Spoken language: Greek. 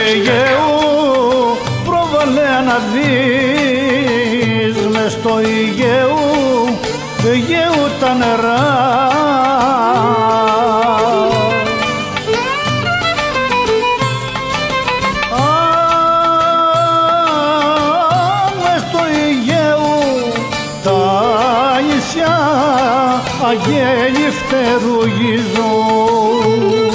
Αιγαίου πρόβαλε να δεις μες στο Αιγαίου τα νερά. Μες στο Αιγαίου τα νησιά αγέλη φτερουγίζουν.